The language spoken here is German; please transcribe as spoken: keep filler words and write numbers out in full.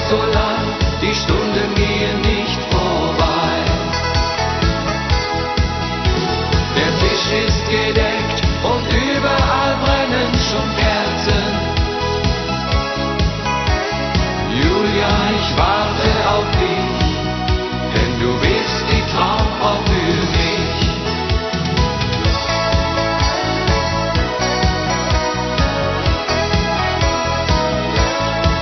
so lang, die Stunden gehen nicht vorbei. Der Fisch ist gedeckt.